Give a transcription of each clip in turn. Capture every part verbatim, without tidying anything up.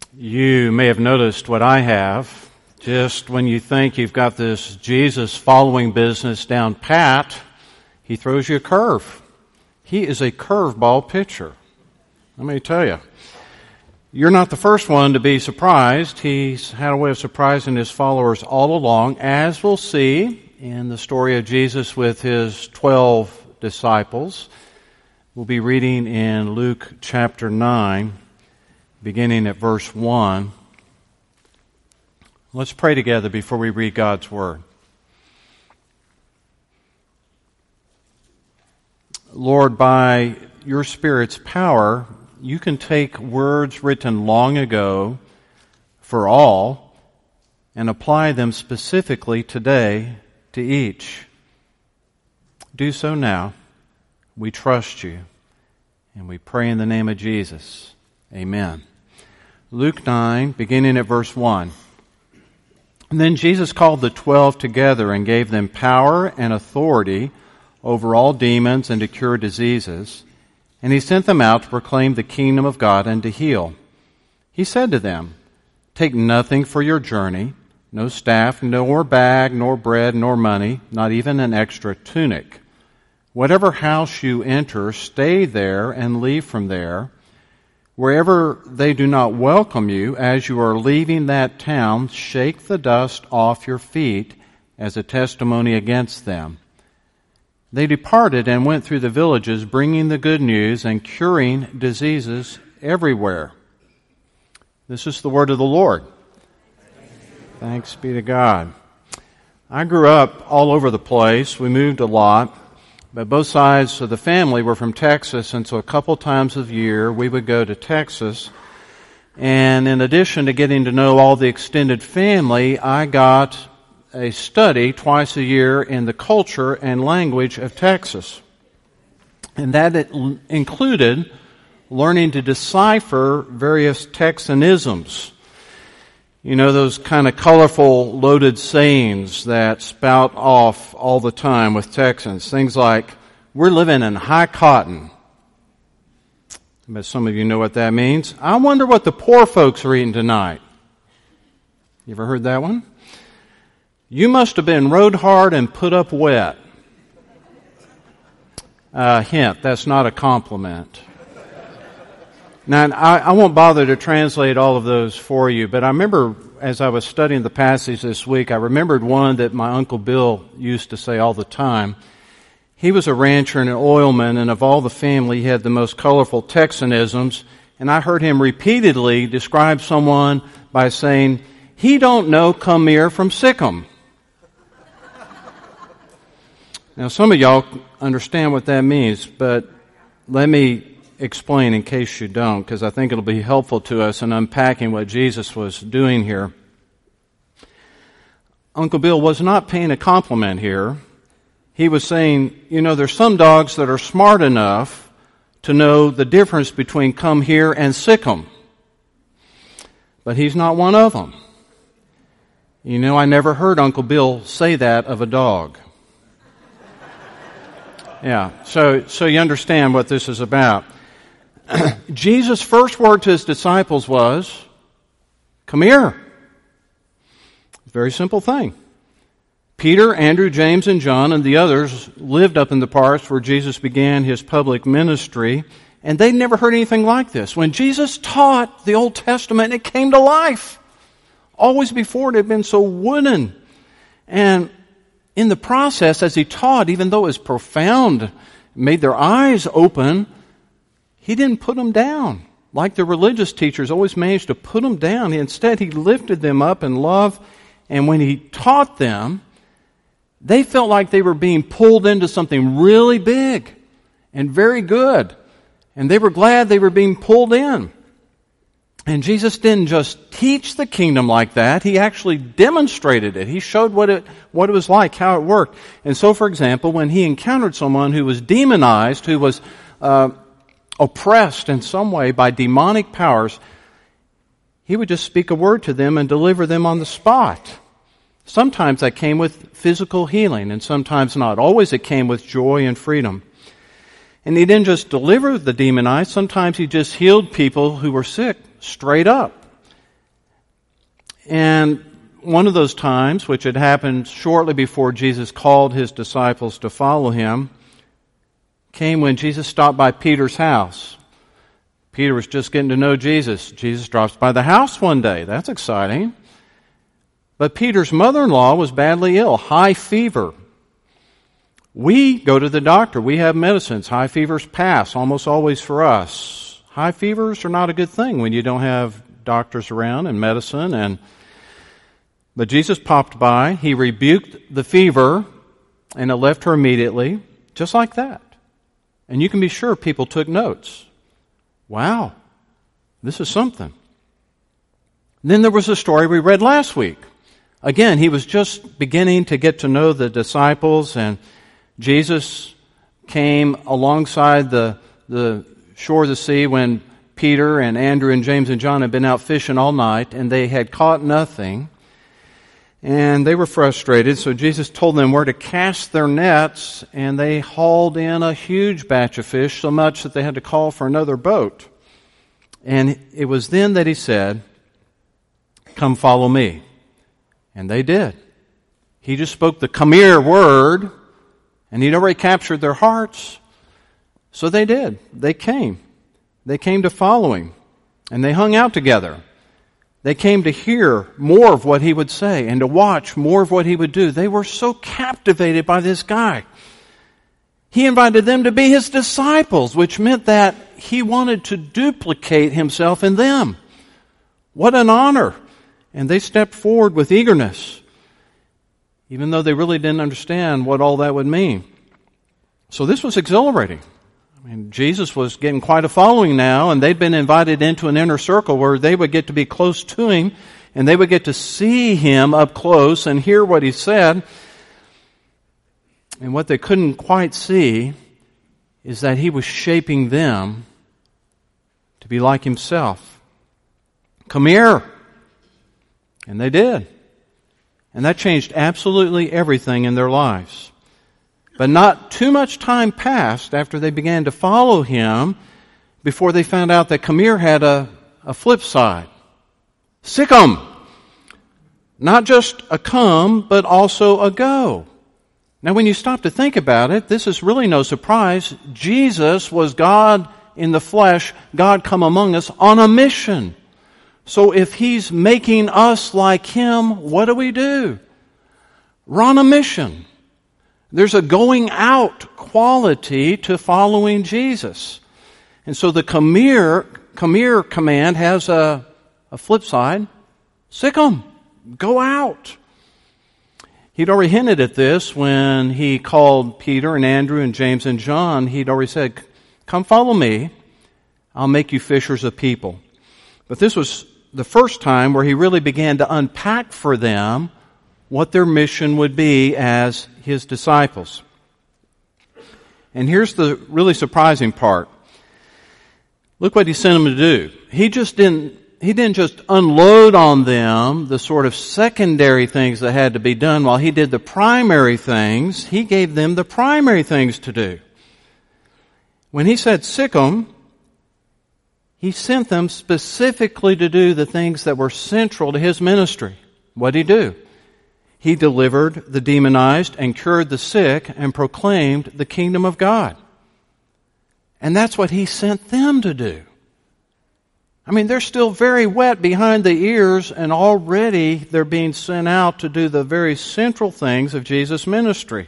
You may have noticed what I have. Just when you think you've got this Jesus following business down pat, he throws you a curve. He is a curveball pitcher. Let me tell you. You're not the first one to be surprised. He's had a way of surprising his followers all along, as we'll see in the story of Jesus with his twelve disciples. We'll be reading in Luke chapter nine, beginning at verse one. Let's pray together before we read God's Word. Lord, by your Spirit's power, you can take words written long ago for all and apply them specifically today to each. Do so now. We trust you, and we pray in the name of Jesus. Amen. Luke nine, beginning at verse one. And then Jesus called the twelve together and gave them power and authority over all demons and to cure diseases. And he sent them out to proclaim the kingdom of God and to heal. He said to them, "Take nothing for your journey, no staff, nor bag, nor bread, nor money, not even an extra tunic. Whatever house you enter, stay there and leave from there. Wherever they do not welcome you, as you are leaving that town, shake the dust off your feet as a testimony against them." They departed and went through the villages, bringing the good news and curing diseases everywhere. This is the word of the Lord. Thanks be to God. I grew up all over the place. We moved a lot. But both sides of the family were from Texas, and so a couple times a year we would go to Texas. And in addition to getting to know all the extended family, I got a study twice a year in the culture and language of Texas. And that it included learning to decipher various Texanisms. You know, those kind of colorful, loaded sayings that spout off all the time with Texans. Things like, "We're living in high cotton." I bet some of you know what that means. "I wonder what the poor folks are eating tonight." You ever heard that one? "You must have been rode hard and put up wet." Uh, hint, that's not a compliment. Now, I, I won't bother to translate all of those for you, but I remember as I was studying the passage this week, I remembered one that my Uncle Bill used to say all the time. He was a rancher and an oilman, and of all the family, he had the most colorful Texanisms, and I heard him repeatedly describe someone by saying, "He don't know come here from Sikkim." Now, some of y'all understand what that means, but let me explain in case you don't, because I think it'll be helpful to us in unpacking what Jesus was doing here. Uncle Bill was not paying a compliment here. He was saying, you know, there's some dogs that are smart enough to know the difference between come here and Sikkim. But he's not one of them. You know, I never heard Uncle Bill say that of a dog. Yeah, so so you understand what this is about. Jesus' first word to his disciples was, "Come here." Very simple thing. Peter, Andrew, James, and John, and the others lived up in the parts where Jesus began his public ministry, and they'd never heard anything like this. When Jesus taught the Old Testament, it came to life. Always before it had been so wooden. And in the process, as he taught, even though it was profound, made their eyes open, he didn't put them down. Like the religious teachers always managed to put them down. Instead, he lifted them up in love. And when he taught them, they felt like they were being pulled into something really big and very good. And they were glad they were being pulled in. And Jesus didn't just teach the kingdom like that. He actually demonstrated it. He showed what it, what it was like, how it worked. And so, for example, when he encountered someone who was demonized, who was uh, oppressed in some way by demonic powers, he would just speak a word to them and deliver them on the spot. Sometimes that came with physical healing, and sometimes not. Always it came with joy and freedom. And he didn't just deliver the demonized. Sometimes he just healed people who were sick straight up. And one of those times, which had happened shortly before Jesus called his disciples to follow him, came when Jesus stopped by Peter's house. Peter was just getting to know Jesus. Jesus drops by the house one day. That's exciting. But Peter's mother-in-law was badly ill, high fever. We go to the doctor. We have medicines. High fevers pass almost always for us. High fevers are not a good thing when you don't have doctors around and medicine. And but Jesus popped by. He rebuked the fever, and it left her immediately, just like that. And you can be sure people took notes. Wow, this is something. Then there was a story we read last week. Again, he was just beginning to get to know the disciples, and Jesus came alongside the, the shore of the sea when Peter and Andrew and James and John had been out fishing all night, and they had caught nothing. And they were frustrated, so Jesus told them where to cast their nets, and they hauled in a huge batch of fish, so much that they had to call for another boat. And it was then that he said, "Come follow me." And they did. He just spoke the come here word, and he'd already captured their hearts. So they did. They came. They came to follow him, and they hung out together. They came to hear more of what he would say and to watch more of what he would do. They were so captivated by this guy. He invited them to be his disciples, which meant that he wanted to duplicate himself in them. What an honor. And they stepped forward with eagerness, even though they really didn't understand what all that would mean. So this was exhilarating. I mean, Jesus was getting quite a following now, and they'd been invited into an inner circle where they would get to be close to him, and they would get to see him up close and hear what he said. And what they couldn't quite see is that he was shaping them to be like himself. Come here. And they did. And that changed absolutely everything in their lives. But not too much time passed after they began to follow him before they found out that come here had a, a flip side. Sic 'em. Not just a come, but also a go. Now when you stop to think about it, this is really no surprise. Jesus was God in the flesh, God come among us on a mission. So if he's making us like him, what do we do? We're on a mission. There's a going out quality to following Jesus. And so the come here, come here command has a, a flip side. Sic 'em. Go out. He'd already hinted at this when he called Peter and Andrew and James and John. He'd already said, "Come follow me. I'll make you fishers of people." But this was the first time where he really began to unpack for them what their mission would be as his disciples. And here's the really surprising part. Look what he sent them to do. He just didn't, he didn't just unload on them the sort of secondary things that had to be done while he did the primary things. He gave them the primary things to do. When he said sic 'em, he sent them specifically to do the things that were central to his ministry. What did he do? He delivered the demonized and cured the sick and proclaimed the kingdom of God. And that's what he sent them to do. I mean, they're still very wet behind the ears, and already they're being sent out to do the very central things of Jesus' ministry.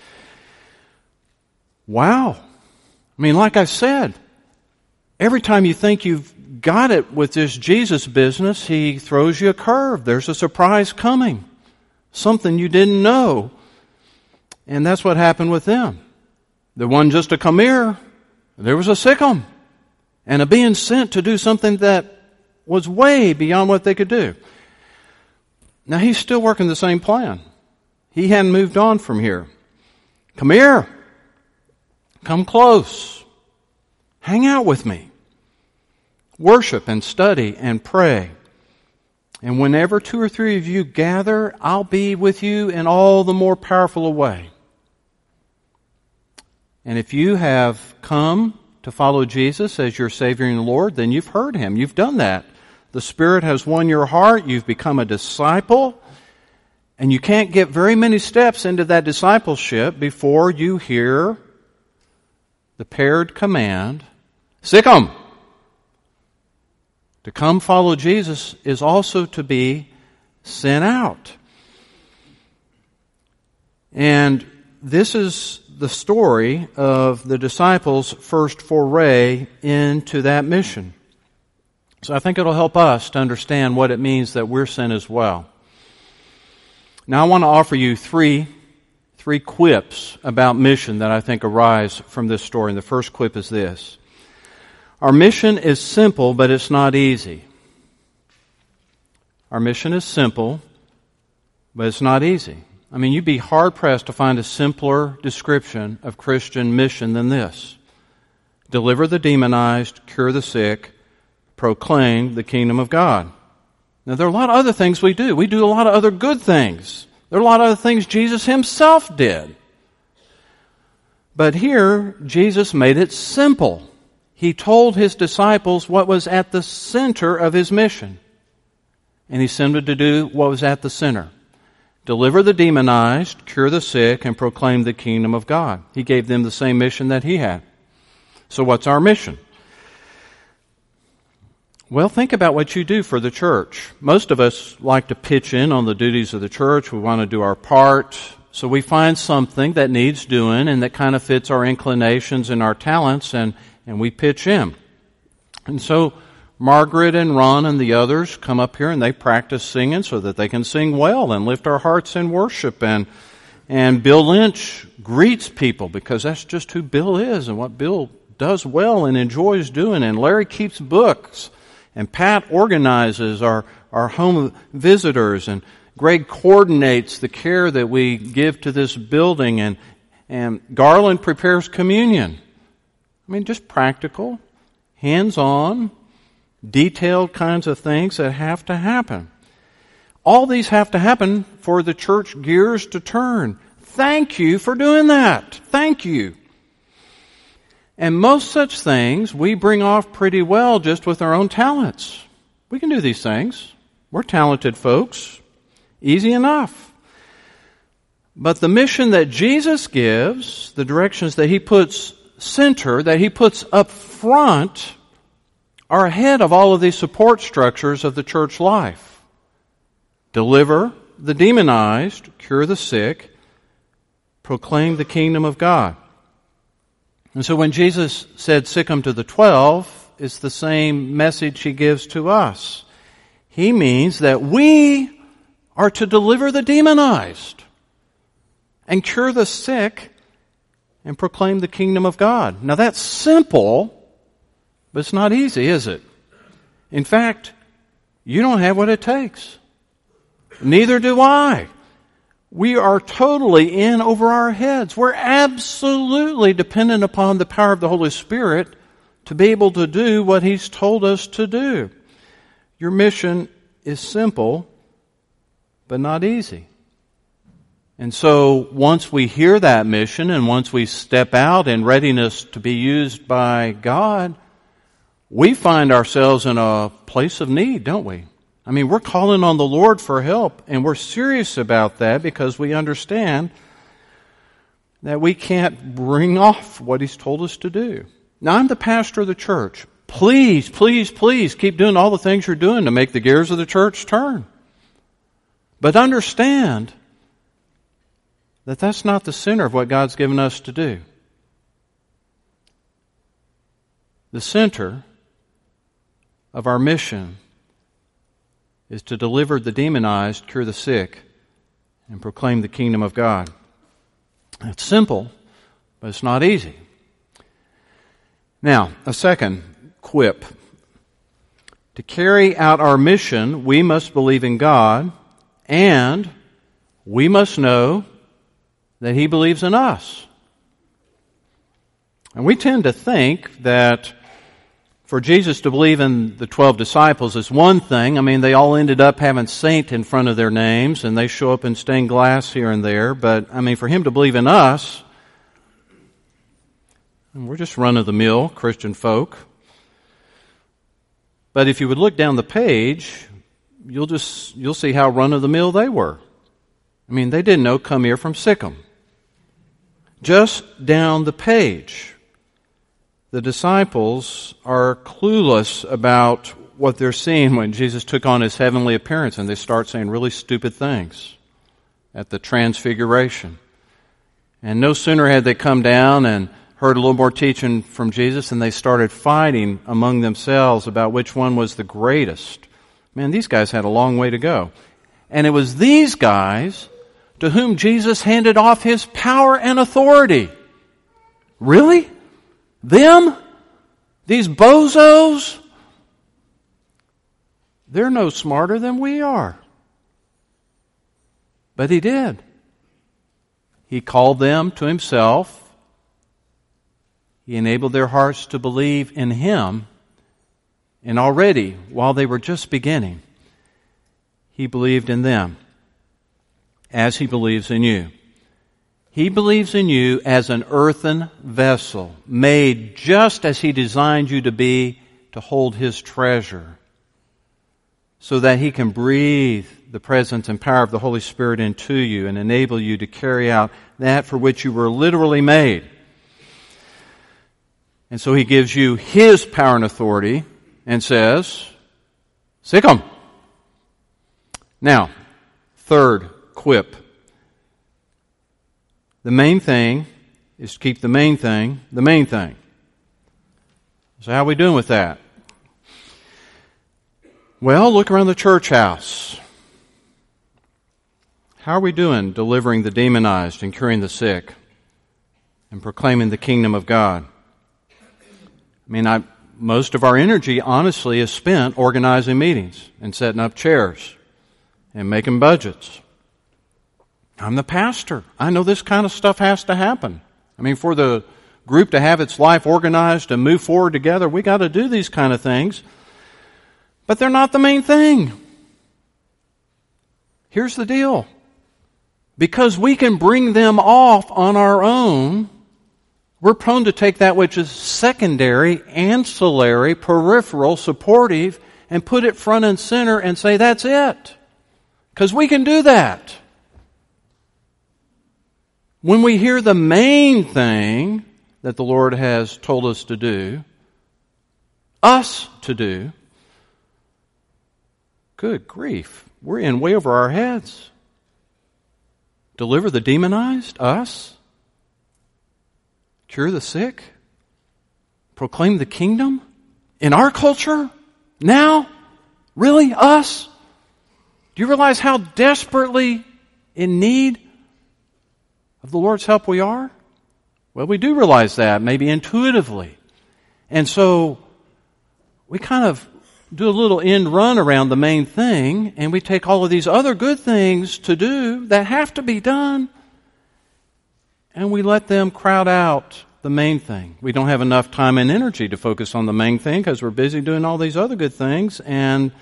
Wow. I mean, like I said, every time you think you've got it with this Jesus business, he throws you a curve. There's a surprise coming. Something you didn't know. And that's what happened with them. The one just to come here, there was a sic 'em. And a being sent to do something that was way beyond what they could do. Now he's still working the same plan. He hadn't moved on from here. Come here. Come close. Hang out with me. Worship and study and pray. And whenever two or three of you gather, I'll be with you in all the more powerful a way. And if you have come to follow Jesus as your Savior and Lord, then you've heard him. You've done that. The Spirit has won your heart. You've become a disciple. And you can't get very many steps into that discipleship before you hear the paired command, sic 'em. To come follow Jesus is also to be sent out. And this is the story of the disciples' first foray into that mission. So I think it'll help us to understand what it means that we're sent as well. Now I want to offer you three, three quips about mission that I think arise from this story. And the first quip is this. Our mission is simple, but it's not easy. Our mission is simple, but it's not easy. I mean, you'd be hard-pressed to find a simpler description of Christian mission than this. Deliver the demonized, cure the sick, proclaim the kingdom of God. Now, there are a lot of other things we do. We do a lot of other good things. There are a lot of other things Jesus himself did. But here, Jesus made it simple. He told his disciples what was at the center of his mission. And he sent them to do what was at the center. Deliver the demonized, cure the sick, and proclaim the kingdom of God. He gave them the same mission that he had. So what's our mission? Well, think about what you do for the church. Most of us like to pitch in on the duties of the church. We want to do our part. So we find something that needs doing and that kind of fits our inclinations and our talents, and, and we pitch in. And so Margaret and Ron and the others come up here and they practice singing so that they can sing well and lift our hearts in worship. And and Bill Lynch greets people because that's just who Bill is and what Bill does well and enjoys doing. And Larry keeps books. And Pat organizes our, our home visitors. And Greg coordinates the care that we give to this building. And, and Garland prepares communion. I mean, just practical, hands-on, detailed kinds of things that have to happen. All these have to happen for the church gears to turn. Thank you for doing that. Thank you. And most such things we bring off pretty well just with our own talents. We can do these things. We're talented folks. Easy enough. But the mission that Jesus gives, the directions that he puts center, that he puts up front, are ahead of all of these support structures of the church life. Deliver the demonized, cure the sick, proclaim the kingdom of God. And so when Jesus said, sic 'em to the twelve, it's the same message he gives to us. He means that we are to deliver the demonized and cure the sick and proclaim the kingdom of God. Now that's simple, but it's not easy, is it? In fact, you don't have what it takes. Neither do I. We are totally in over our heads. We're absolutely dependent upon the power of the Holy Spirit to be able to do what he's told us to do. Your mission is simple, but not easy. And so once we hear that mission and once we step out in readiness to be used by God, we find ourselves in a place of need, don't we? I mean, we're calling on the Lord for help, and we're serious about that because we understand that we can't bring off what he's told us to do. Now, I'm the pastor of the church. Please, please, please keep doing all the things you're doing to make the gears of the church turn. But understand that that's not the center of what God's given us to do. The center of our mission is to deliver the demonized, cure the sick, and proclaim the kingdom of God. It's simple, but it's not easy. Now, a second quip. To carry out our mission, we must believe in God, and we must know that he believes in us. And we tend to think that for Jesus to believe in the twelve disciples is one thing. I mean, they all ended up having saint in front of their names, and they show up in stained glass here and there. But, I mean, for him to believe in us, and we're just run-of-the-mill Christian folk. But if you would look down the page, you'll just you'll see how run-of-the-mill they were. I mean, they didn't know come here from Sikkim. Just down the page, the disciples are clueless about what they're seeing when Jesus took on his heavenly appearance, and they start saying really stupid things at the transfiguration. And no sooner had they come down and heard a little more teaching from Jesus than they started fighting among themselves about which one was the greatest. Man, these guys had a long way to go. And it was these guys to whom Jesus handed off his power and authority. Really? Them? These bozos? They're no smarter than we are. But he did. He called them to himself. He enabled their hearts to believe in him. And already, while they were just beginning, he believed in them as he believes in you. He believes in you as an earthen vessel, made just as he designed you to be to hold his treasure, so that he can breathe the presence and power of the Holy Spirit into you and enable you to carry out that for which you were literally made. And so he gives you his power and authority and says, Sikkim. Now, third quip. The main thing is to keep the main thing the main thing. So how are we doing with that? Well, look around the church house. How are we doing delivering the demonized and curing the sick and proclaiming the kingdom of God? I mean, I, most of our energy, honestly, is spent organizing meetings and setting up chairs and making budgets. I'm the pastor. I know this kind of stuff has to happen. I mean, for the group to have its life organized and move forward together, we got to do these kind of things. But they're not the main thing. Here's the deal. Because we can bring them off on our own, we're prone to take that which is secondary, ancillary, peripheral, supportive, and put it front and center and say, that's it. Because we can do that. When we hear the main thing that the Lord has told us to do, us to do, good grief, we're in way over our heads. Deliver the demonized, us. Cure the sick. Proclaim the kingdom. In our culture? Now? Really? Us? Do you realize how desperately in need of the Lord's help we are? Well, we do realize that, maybe intuitively. And so, we kind of do a little end run around the main thing, and we take all of these other good things to do that have to be done, and we let them crowd out the main thing. We don't have enough time and energy to focus on the main thing because we're busy doing all these other good things, and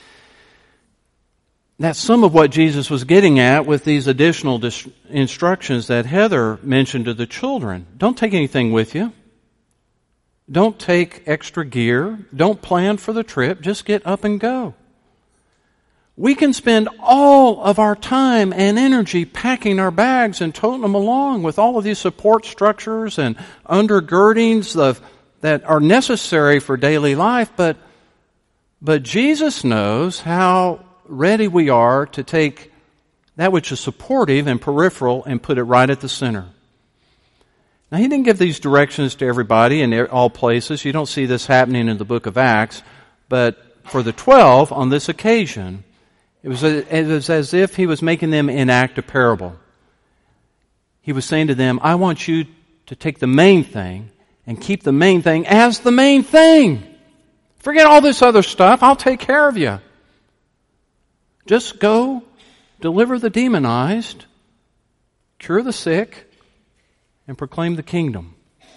that's some of what Jesus was getting at with these additional dis- instructions that Heather mentioned to the children. Don't take anything with you. Don't take extra gear. Don't plan for the trip. Just get up and go. We can spend all of our time and energy packing our bags and toting them along with all of these support structures and undergirdings of, that are necessary for daily life, but, but Jesus knows how ready we are to take that which is supportive and peripheral and put it right at the center. Now, he didn't give these directions to everybody in all places. You don't see this happening in the book of Acts. But for the twelve, on this occasion, it was, a, it was as if he was making them enact a parable. He was saying to them, I want you to take the main thing and keep the main thing as the main thing. Forget all this other stuff. I'll take care of you. Just go, deliver the demonized, cure the sick, and proclaim the kingdom.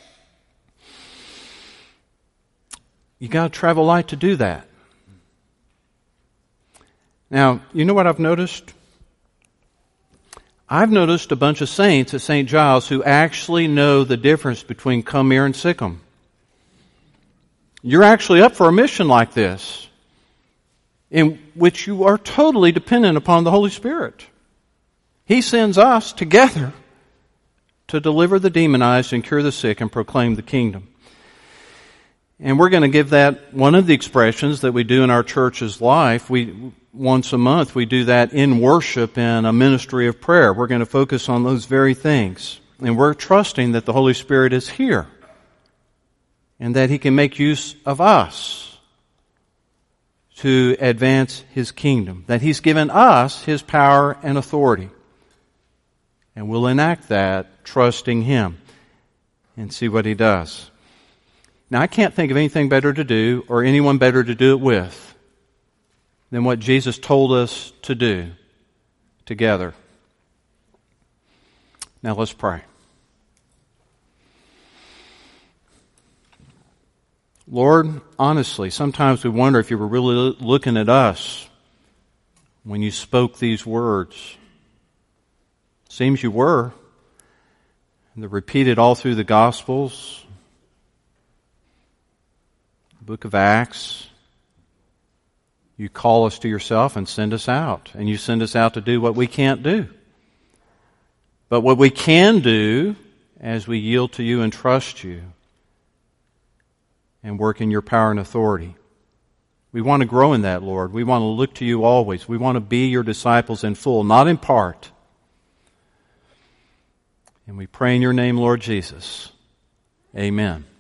You got to travel light to do that. Now, you know what I've noticed? I've noticed a bunch of saints at Saint Giles who actually know the difference between come here and Sikkim. You're actually up for a mission like this, in which you are totally dependent upon the Holy Spirit. He sends us together to deliver the demonized and cure the sick and proclaim the kingdom. And we're going to give that one of the expressions that we do in our church's life. We once a month we do that in worship in a ministry of prayer. We're going to focus on those very things. And we're trusting that the Holy Spirit is here and that He can make use of us to advance His kingdom, that He's given us His power and authority. And we'll enact that trusting Him and see what He does. Now, I can't think of anything better to do or anyone better to do it with than what Jesus told us to do together. Now, let's pray. Lord, honestly, sometimes we wonder if you were really looking at us when you spoke these words. Seems you were. And they're repeated all through the Gospels, the book of Acts. You call us to yourself and send us out. And you send us out to do what we can't do. But what we can do as we yield to you and trust you and work in your power and authority. We want to grow in that, Lord. We want to look to you always. We want to be your disciples in full, not in part. And we pray in your name, Lord Jesus. Amen.